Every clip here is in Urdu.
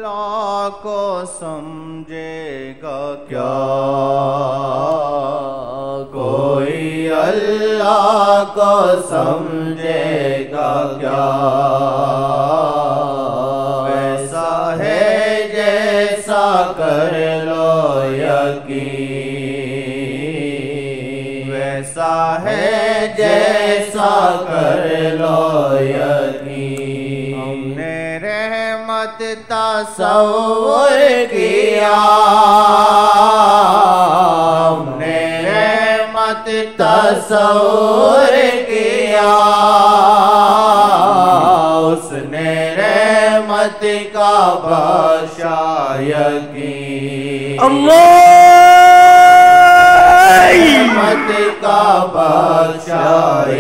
اللہ کو سمجھے گا کیا، کوئی اللہ کو سمجھے گا کیا، ویسا ہے جیسا کر لو یقین، ویسا ہے جیسا کر لو یقین، ہم نے رحمت تصور کیا، ہم نے رحمت تصور کیا، اس نے رحمت کا بخشا یقین، اللہ رحمت کا بخشا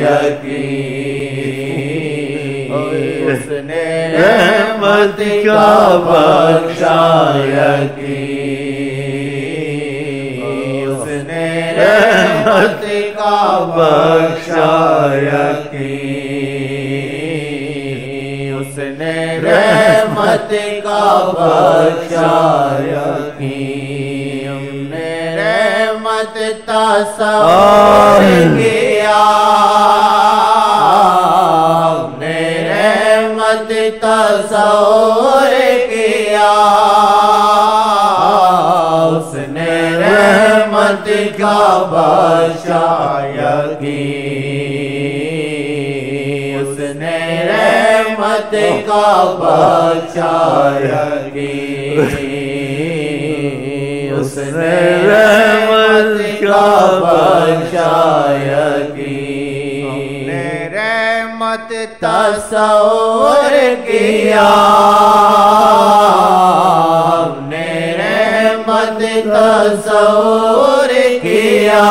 یقین، اس نے رحمت کا بخشا یقین، اس نے رحمت کا بخشا یقین، اس نے رحمت کا بخشا یقین، ہم نے رحمت تصور کیا، ہم نے رحمت تصور کیا، اس نے رحمت کا بخشا یقین، اس نے رحمت کا بخشا یقین، اس نے رحمت کا بخشا یقین، ہم نے رحمت تصور کیا، ہم نے رحمت تصور کیا،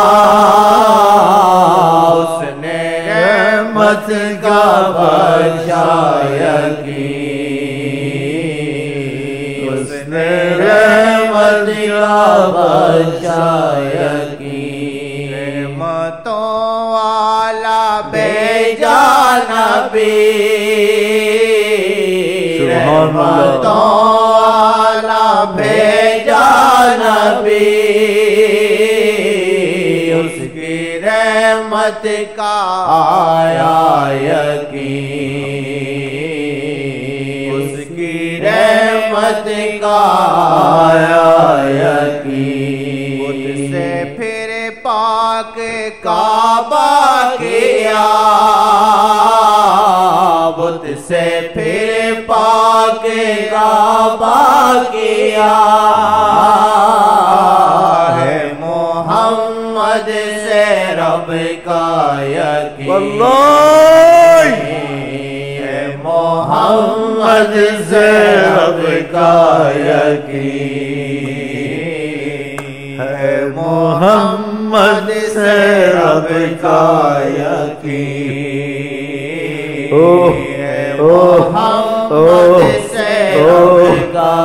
اس نے رحمت کا بخشا یقین، اس نے رحمت کا بخشا یقین، رحمتوں والا بھیجا نبی، رحمتوں والا بھیجا نبی، اس کی رحمت کا آیا یقین، اس کی رحمت کا آیا یقین، بت سے پھر پاک کعبہ کیا، بت سے پھر پاک کعبہ کیا، ہے محمد سے رب کا یقین، واللہ ہے محمد سے رب کا یقین، ہے محمد سے رب کا یقین، ہے محمد سے رب کا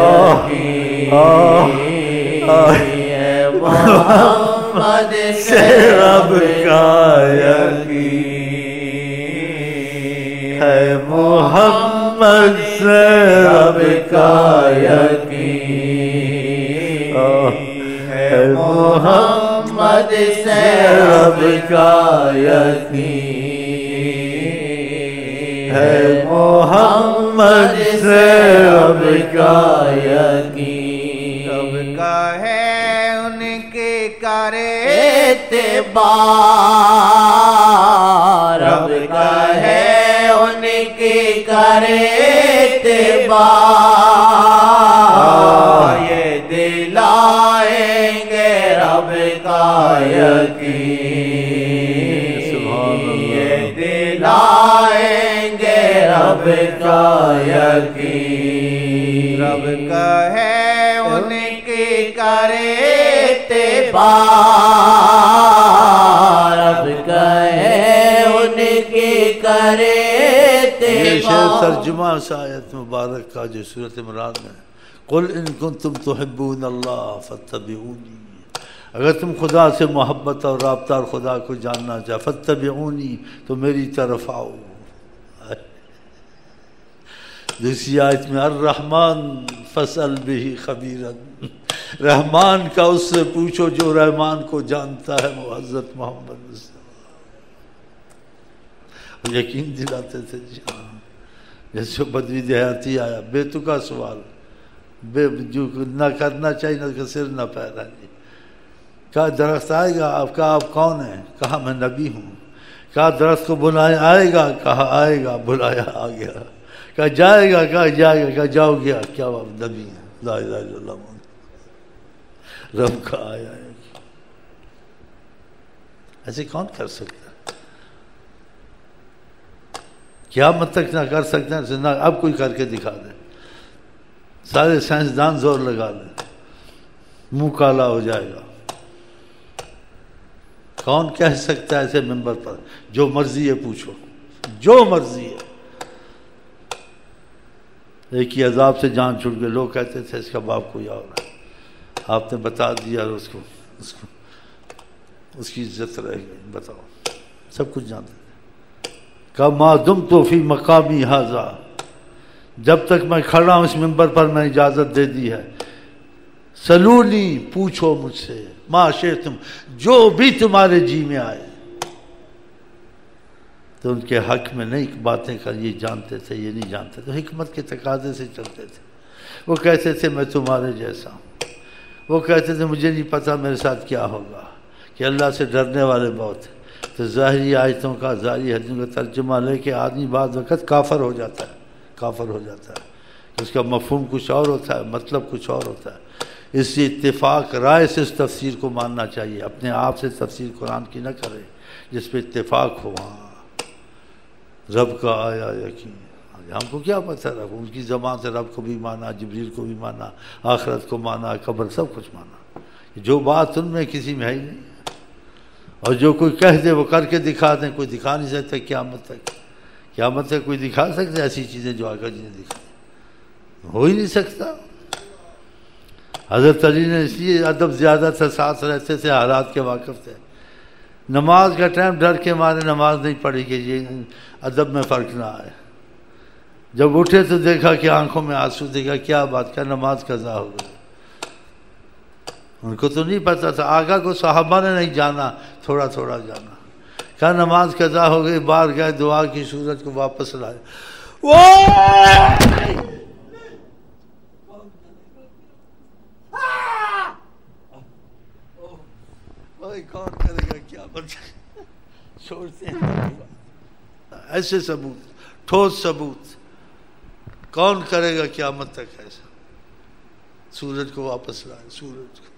یقین، ہے محمد سے رب کا یقین، ہے محمد سے رب کا یقین، ہے محمد سے رب کا یقین، ہے محمد سے رب کا یقین، رب کا ہے ان کے کرے اعتبار، رب کا ہے ان کی کرے اعتبار، یہ دلائیں گے رب کا یقین، یہ دلائیں گے رب کا یقین، رب کا ہے ان کی کرے اعتبار، رب کا ہے ان کی کرے یہ شعر اعتبار، ترجمہ اس آیت مبارک کا جو سورۃ عمران میں، قل ان کنتم تحبون اللہ فاتبعونی، اگر تم خدا سے محبت اور رابطہ اور خدا کو جاننا چاہو، فاتبعونی، تو میری طرف آؤ، دوسری آیت میں الرحمن فاسأل بہ خبیرا، رحمان کا اس سے پوچھو جو رحمان کو جانتا ہے، وہ حضرت محمد یقین دلاتے تھے۔ جی ہاں، جیسے بدوی دیہاتی آیا، بے تکا سوال، جو نہ کرنا چاہیے نہ سر نہ پیر۔ جی کہا درخت آئے گا، آپ کہا آپ کون ہیں؟ کہا میں نبی ہوں۔ کہا درخت کو بلایا آئے گا؟ کہا آئے گا، بلایا آ گیا۔ کہا جائے گا؟ کہا جائے گا۔ کہا جاؤ گیا، کیا آپ نبی ہیں؟ لا الہ الا اللہ محمد رب کا آیا ہے۔ ایسے کون کر سکتا ہے؟ قیامت تک نہ کر سکتے ہیں، نہ اب کوئی کر کے دکھا دے۔ سارے سائنسدان زور لگا لیں، منہ کالا ہو جائے گا۔ کون کہہ سکتا ہے ایسے ممبر پر؟ جو مرضی ہے پوچھو، جو مرضی ہے۔ ایک ہی عذاب سے جان چھوٹ گئے، لوگ کہتے تھے اس کا باپ کوئی اور ہے، آپ نے بتا دیا، اس کو اس کی عزت رہ گئی۔ بتاؤ، سب کچھ جانتے تھے۔ کہ ما دمت فی مقامی ھذا، جب تک میں کھڑا ہوں اس ممبر پر میں اجازت دے دی ہے۔ سلونی، پوچھو مجھ سے، ما شئتم، جو بھی تمہارے جی میں آئے۔ تو ان کے حق میں نہیں باتیں کر، یہ جانتے تھے یہ نہیں جانتے تھے، حکمت کے تقاضے سے چلتے تھے۔ وہ کہتے تھے میں تمہارے جیسا ہوں، وہ کہتے تھے مجھے نہیں پتا میرے ساتھ کیا ہوگا، کہ اللہ سے ڈرنے والے بہت ہیں۔ تو ظاہری آیتوں کا، ظاہری حدیثوں کا ترجمہ لے کے آدمی بعض وقت کافر ہو جاتا ہے، کافر ہو جاتا ہے۔ اس کا مفہوم کچھ اور ہوتا ہے، مطلب کچھ اور ہوتا ہے۔ اس سے اتفاق رائے سے اس تفسیر کو ماننا چاہیے، اپنے آپ سے تفسیر قرآن کی نہ کرے جس پہ اتفاق ہو۔ ہاں رب کا آیا یقین، ہم کو کیا پتہ رب، ان کی زبان سے رب کو بھی مانا، جبریل کو بھی مانا، آخرت کو مانا، قبر، سب کچھ مانا۔ جو بات ان میں کسی میں ہے ہی نہیں، اور جو کوئی کہہ دے وہ کر کے دکھا دیں، کوئی دکھا نہیں سکتا قیامت تک۔ قیامت تک کوئی دکھا سکتا ہے ایسی چیزیں جو آقا جی نے دکھائی؟ ہو ہی نہیں سکتا۔ حضرت علی نے اس لیے ادب زیادہ تھا، ساتھ رہتے تھے، حالات کے واقف تھے۔ نماز کا ٹائم ڈر کے مارے نماز نہیں پڑھی کہ یہ ادب میں فرق نہ آئے۔ جب اٹھے تو دیکھا کہ آنکھوں میں آنسو، دیکھا کیا بات، کیا نماز قضا ہو گئی۔ ان کو تو نہیں پتا تھا، آقا کو صحابہ نے نہیں جانا، تھوڑا تھوڑا جانا۔ کہا نماز قضا ہو گئی، باہر گئے، دعا کی، سورج کو واپس لائے۔ کون کرے گا کیا بتا، چھوڑتے ہیں ایسے ثبوت، ٹھوس ثبوت کون کرے گا قیامت تک ایسا؟ سورج کو واپس لائے، سورج کو۔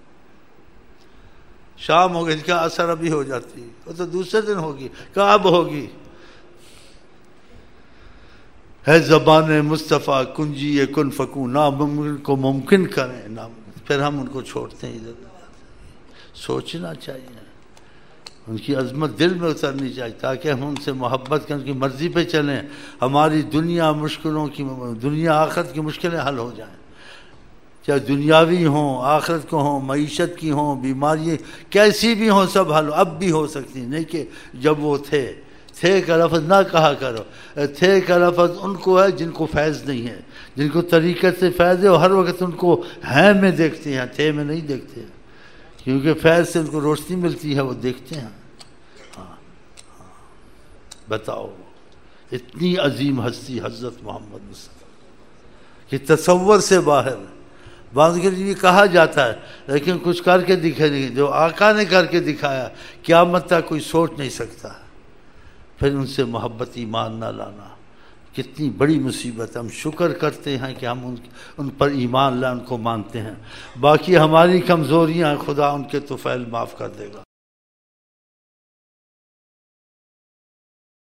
شام ہو گئی، کیا اثر ابھی ہو جاتی ہے، وہ تو دوسرے دن ہوگی، کہاں اب ہوگی؟ ہے زبان مصطفیٰ کنجی کن فکون، ناممکن کو ممکن کریں، پھر ہم ان کو چھوڑتے ہیں ادھر۔ سوچنا چاہیے، ان کی عظمت دل میں اترنی چاہیے تاکہ ہم ان سے محبت کریں، ان کی مرضی پہ چلیں، ہماری دنیا مشکلوں کی، دنیا آخرت کی مشکلیں حل ہو جائیں، چاہے دنیاوی ہوں، آخرت کو ہوں، معیشت کی ہوں، بیماری کیسی بھی ہوں، سب حل اب بھی ہو سکتی، نہیں کہ جب وہ تھے کا لفظ نہ کہا کرو۔ تھے کا لفظ ان کو ہے جن کو فیض نہیں ہے، جن کو طریقت سے فیض ہے، اور ہر وقت ان کو ہیں میں دیکھتے ہیں، تھے میں نہیں دیکھتے ہیں، کیونکہ فیض سے ان کو روشنی ملتی ہے، وہ دیکھتے ہیں۔ بتاؤ، اتنی عظیم ہستی حضرت محمد مصطفیٰ کہ تصور سے باہر، بعض کے لیے کہا جاتا ہے لیکن کچھ کر کے دکھے نہیں، جو آقا نے کر کے دکھایا قیامت تک کوئی سوچ نہیں سکتا۔ پھر ان سے محبت ایمان نہ لانا کتنی بڑی مصیبت ہے۔ ہم شکر کرتے ہیں کہ ہم ان پر ایمان لائے، ان کو مانتے ہیں، باقی ہماری کمزوریاں خدا ان کے طفیل معاف کر دے گا۔